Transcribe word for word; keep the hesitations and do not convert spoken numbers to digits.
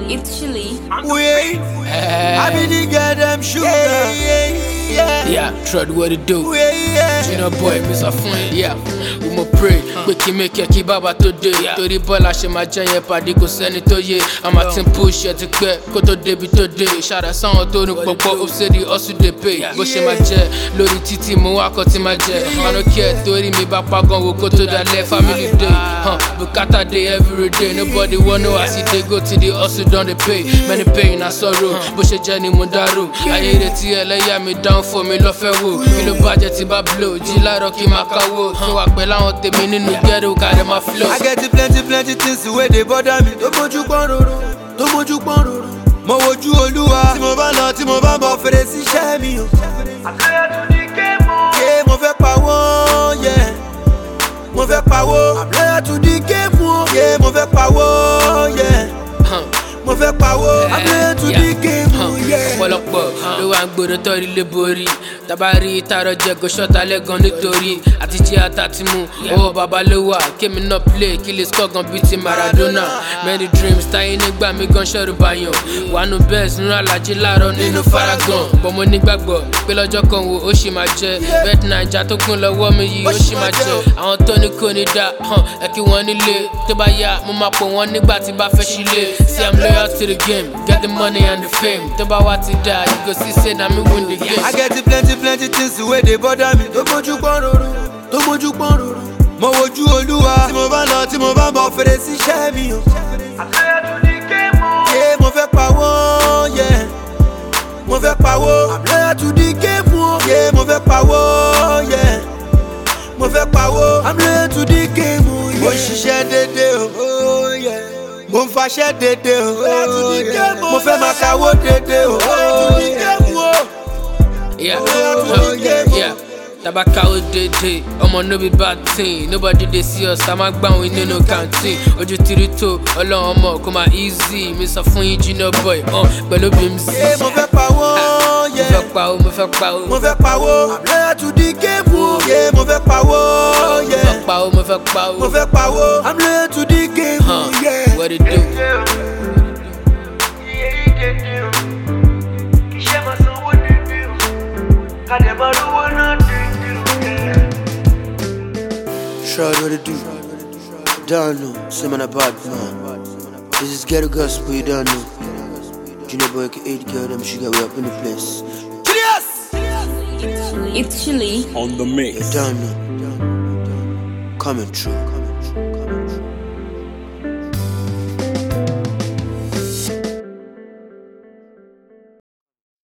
It's chilly. Wait, I be the girl them sugar. Yeah, yeah, Yeah, Trud what it do. yeah, yeah. You know boy, Mister Fun. Yeah, we mo pray. Pé kí make kí bàbá tó dé. Torí bọ́lá ṣe máa jẹ́ yẹn pàdé kò sẹ́ni tó yé. Àmà tí ń push ẹ ti pẹ́ kó tó débi tó dé. Ṣàrà sáwọn tó ní pọ̀pọ̀ ó ṣe di hustle dey pay. Bó ṣe máa jẹ lórí títì mo wá kọ́ tí máa jẹ. I don't care torí mi bá pagán wo kó tó dalẹ̀ family day. Huh, Bùkátà day every day. Nobody wanna know as it dey go till the hustle don dey pay. Many pain and sorrow. Bó ṣe jẹ́ ni mo dárò. Ayé retí ẹlẹ́yà mi down for mi lọ́fẹ́ wò. Kí ló bàjẹ́ tí bá blow? Jí láàárọ̀ kí máa káwó. Tún wà pẹ̀lú àwọn tèmi nínú ghetto ká dẹ̀ máa flow. I get plenty plenty things wey dey bother me. Tó mójú pọ́n roro, tó mójú pọ́n roro. Mo wojú Olúwa. Tí mo bá lọ, tí mo bá bọ̀ fèrè sí iṣẹ́ mi o. Àkàyà tún ní kéèmù. Yé mo fẹ́ pawó, yeah. Mo fẹ́ pawó. Àbúrò tún ní kéèmù o. Yé mo fẹ́ pawó, yeah. Mo fẹ́ pawó. Àbúrò tún ní kéèmù, yeah. Ọ̀pọ̀lọpọ̀ ló wà ń gbòòrò tọ́rí lé borí. Tabari tààrọ̀ jẹ kó ṣọ́ta lẹ́gàn nítorí àti jẹ́ àtàtìmù. Owó bàbá ló wà kémi náà play kí lè score gan bíi ti Maradona. Many dreams táyé nígbà mi gan ṣọ́rù báyọ̀. Wánú bẹ́ẹ̀sì nínú alájí láàárọ̀ nínú faragan. Bọ́ mo nígbàgbọ́ pé lọ́jọ́ kan wo ó ṣì máa jẹ. Bẹ́ẹ̀d Naija tó kún lọ́wọ́ mi yìí ó ṣì máa jẹ. Àwọn tó ní kò ní dá ẹ kí wọ́n nílé. Tó bá yá mo máa pò wọ́n nígbà tí bá fẹ́ sílé. See I'm loyal to the game, get the money and the fame. Tó bá wá ti dá you go see say na me win the game. I get plenty plenty things wey dey bother me. Tó mójú pọ́n roro, tó mójú pọ́n roro. Mo wojú Olúwa. Tí mo bá lọ, tí mo bá bọ̀ fèrè sí iṣẹ́ mi o. Àkàyà tún ní kéèmù. Yé mo fẹ́ pawó, yeah. Mo fẹ́ pawó. Àbúrò tún ní kéèmù o. Yé mo fẹ́ pawó, yeah. Mo fẹ́ pawó. Àbúrò tún ní kéèmù, yeah. Mo ń ṣiṣẹ́ dédé o, oh yeah. Mo ń faṣẹ́ dédé o, oh yeah. Mo fẹ́ máa kawó dédé o, oh yeah. Yeah, huh, yeah. Tabaka o dede, ọmọ no be bad thing. Nobody dey see us, a máa gbà wọn nínú canteen. Ojú tiri tó, ọlọ́run ọmọ kò máa easy. Mi sọ fún yín junior boy, uh, pẹ̀lú bimz. Yeah, mo fẹ́ pawó, yeah. Mo fẹ́ pawó, mo fẹ́ pawó. Mo fẹ́ pawó. Àbúrò tún ní kéèmù. Yeah, mo fẹ́ pawó, Mo yeah. fẹ́ pawó, mo fẹ́ pawó. Mo fẹ́ pawó. Àbúrò tún ní kéèmù, yeah. What it do? Trud what it do? Don't know, say man a bad man. This is ghetto gospel, you don't know. Junior boy can eight girl, them sugar we up in the place. It's chilly. On the mix. You don't know. Coming true.